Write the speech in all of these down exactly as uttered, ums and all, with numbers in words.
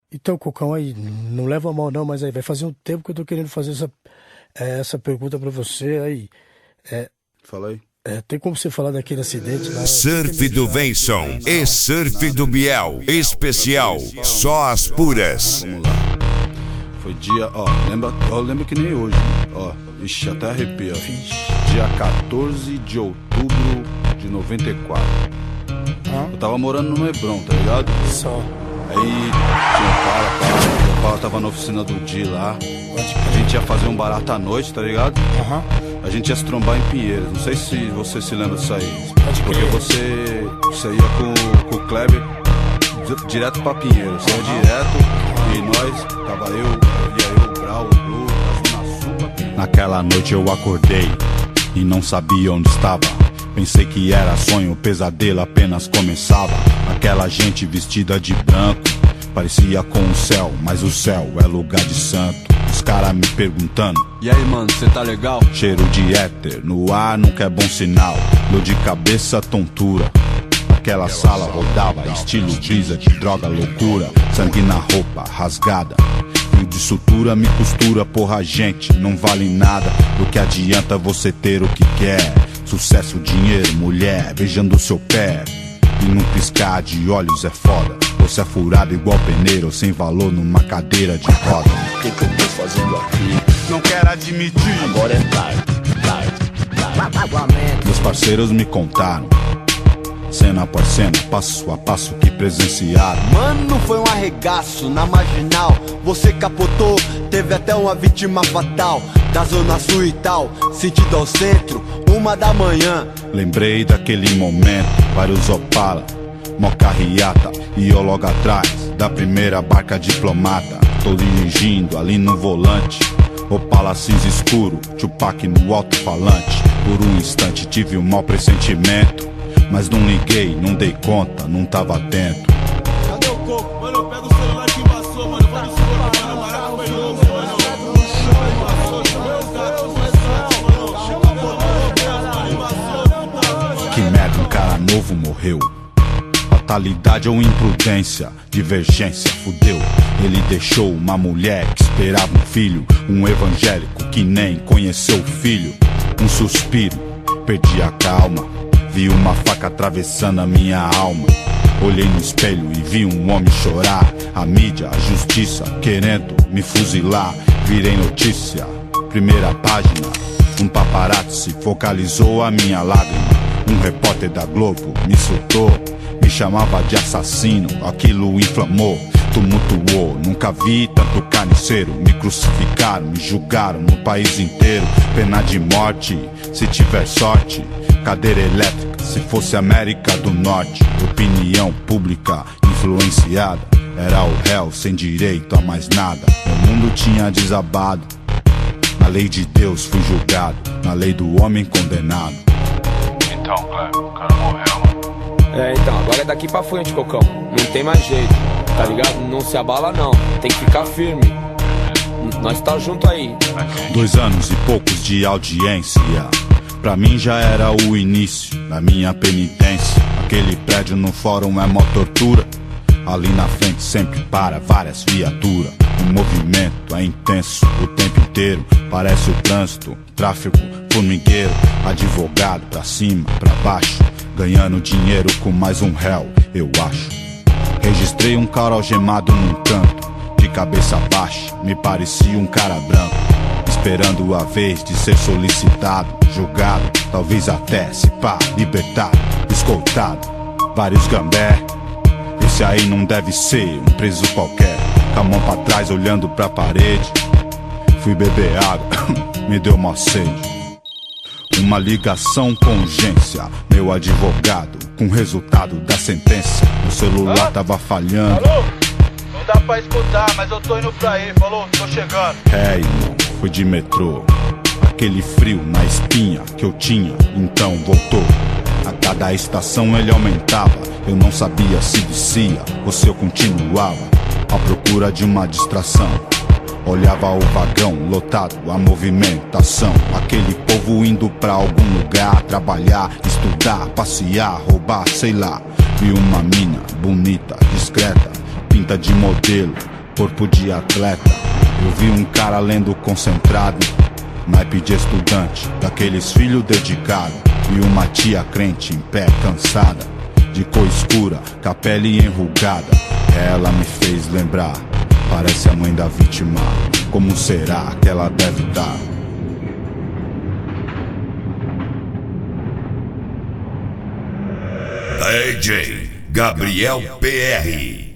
Então, Cocão, aí, não leva a mal não, mas aí vai fazer um tempo que eu tô querendo fazer essa, eh, essa pergunta pra você aí. É, Fala aí. é, tem como você falar daquele acidente lá? Surf do Venson e Surf do Biel. Especial, só as puras. Vamos lá. Foi dia, ó, lembra, ó, lembra que nem hoje, né? Ó, ixi, até arrepia, ó. Dia quatorze de outubro de noventa e quatro. Ah, Eu tava morando no Hebron, tá ligado? só. Aí tinha o Pala, Pala, o Pala tava na oficina do Di lá. A gente ia fazer um barato à noite, tá ligado? Aham. A gente ia se trombar em Pinheiros. Não sei se você se lembra disso aí. Pode Porque crer. você, você ia com, com o Kleber di- direto pra Pinheiros. Você ia direto e nós, tava eu, ia eu, o Grau, o Blue, a Zona Sul pra Pinheiros. Naquela noite eu acordei e não sabia onde estava. Pensei que era sonho, o pesadelo apenas começava. Aquela gente vestida de branco parecia com o céu, mas o céu é lugar de santo. Os caras me perguntando: E aí, mano, cê tá legal? cheiro de éter no ar nunca é bom sinal. Dor de cabeça, tontura. Aquela sala rodava, estilo brisa de droga, loucura. Sangue na roupa, rasgada. Fio de sutura me costura, porra, gente, não vale nada. Do que adianta você ter o que quer? Sucesso, dinheiro, mulher, beijando seu pé. E num piscar de olhos é foda. Você é furado igual peneiro, sem valor numa cadeira de roda. O que, que eu tô fazendo aqui? Não quero admitir. Agora é tarde, tarde, tarde. Meus parceiros me contaram, cena após cena, passo a passo que presenciaram. Mano, foi um arregaço na marginal. Você capotou, teve até uma vítima fatal. Da zona sul e tal, sentido ao centro, uma da manhã. Lembrei daquele momento, vários Opala, mó carreata. E eu logo atrás da primeira barca diplomata. Tô dirigindo ali no volante, Opala cinza escuro, Tupac no alto-falante. Por um instante tive um mau pressentimento, mas não liguei, não dei conta, não tava atento. Cadê o coco? Mano, pega o celular que embaçou, mano. Vamos embora, mano. Barato foi louco, mano. Que merda, um cara novo morreu. Fatalidade ou imprudência, divergência, fudeu. Ele deixou uma mulher que esperava um filho, um evangélico que nem conheceu o filho. Um suspiro, perdi a calma, vi uma faca atravessando a minha alma. Olhei no espelho e vi um homem chorar. A mídia, a justiça, querendo me fuzilar. Virei notícia, primeira página. Um paparazzi focalizou a minha lágrima. Um repórter da Globo me soltou, me chamava de assassino. Aquilo inflamou, tumultuou. Nunca vi tanto carniceiro. Me crucificaram, me julgaram no país inteiro. Pena de morte, se tiver sorte. Cadeira elétrica, se fosse América do Norte. Opinião pública influenciada. Era o réu sem direito a mais nada. O mundo tinha desabado. Na lei de Deus fui julgado, na lei do homem condenado. Então, Cleber, o cara morreu, mano. É, então, agora é daqui pra frente, Cocão. Não tem mais jeito, tá ligado? Não se abala não, tem que ficar firme. Nós tá junto aí. Dois anos e poucos de audiência, pra mim já era o início da minha penitência. Aquele prédio no fórum é mó tortura. Ali na frente sempre para várias viaturas. O movimento é intenso o tempo inteiro. Parece o trânsito, tráfego, formigueiro. Advogado pra cima, pra baixo, ganhando dinheiro com mais um réu, eu acho. Registrei um cara algemado num canto, de cabeça baixa, me parecia um cara branco. Esperando a vez de ser solicitado, julgado, talvez até se pá, libertado, escoltado. Vários gambé, esse aí não deve ser um preso qualquer. Com a mão pra trás olhando pra parede. Fui beber água, me deu mó sede. Uma ligação com urgência, meu advogado, com o resultado da sentença. Meu celular tava falhando. Alô? Não dá pra escutar, mas eu tô indo pra aí, falou, tô chegando. É, irmão, fui de metrô. Aquele frio na espinha que eu tinha, então voltou. A cada estação ele aumentava. Eu não sabia se descia ou se eu continuava à procura de uma distração. Olhava o vagão lotado, a movimentação. Aquele povo indo pra algum lugar, trabalhar, estudar, passear, roubar, sei lá. Vi uma mina bonita, discreta, pinta de modelo, corpo de atleta. Eu vi um cara lendo concentrado, naipe de estudante, daqueles filhos dedicados. E uma tia crente em pé, cansada, de cor escura, com a pele enrugada. Ela me fez lembrar, parece a mãe da vítima. Como será que ela deve estar? D J Gabriel P R.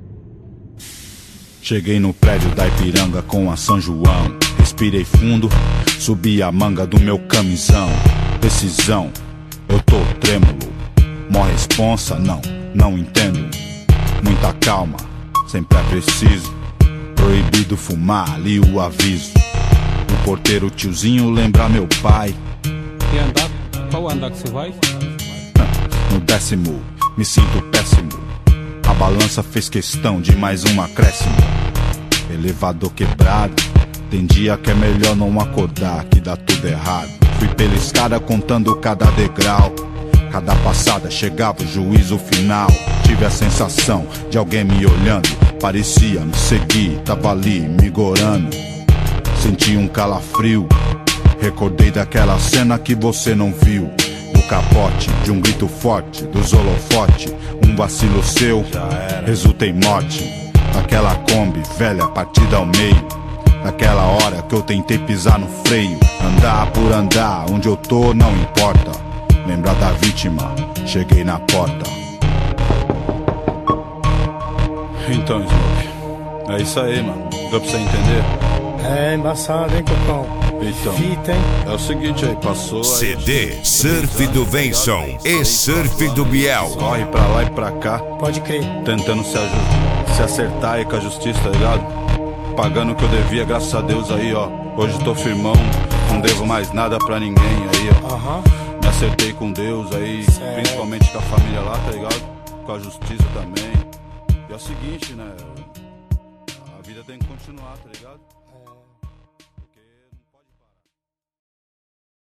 Cheguei no prédio da Ipiranga com a São João. Respirei fundo, subi a manga do meu camisão. Decisão, eu tô trêmulo. Mó responsa, não, não entendo. Muita calma, sempre é preciso. Proibido fumar, ali o aviso. O porteiro tiozinho lembra meu pai. E andar? Qual andar que você vai? No décimo, me sinto péssimo. A balança fez questão de mais um acréscimo. Elevador quebrado, tem dia que é melhor não acordar, que dá tudo errado. Fui pela escada contando cada degrau. Cada passada chegava o juízo final. Tive a sensação de alguém me olhando. Parecia me seguir, tava ali me gorando. Senti um calafrio. Recordei daquela cena que você não viu. No capote de um grito forte dos holofote. Um vacilo seu resulta em morte. Naquela Kombi velha partida ao meio. Naquela hora que eu tentei pisar no freio. Andar por andar, onde eu tô não importa. Lembrar da vítima, cheguei na porta. Então, Smoke, é isso aí, mano. Deu pra você entender? É embaçado, hein, Cocão? Então, Fita, hein? é o seguinte aí, passou C D aí, Surf do Benson e Surf do Biel. corre pra lá e pra cá, Pode crer. tentando se, aju- se acertar aí com a justiça, tá ligado? Pagando o que eu devia, graças a Deus aí, ó. Hoje tô firmão, não devo mais nada pra ninguém aí, ó. Aham. Me acertei com Deus aí, Certo. principalmente com a família lá, tá ligado? Com a justiça também. E é o seguinte, né? A vida tem que continuar, tá ligado?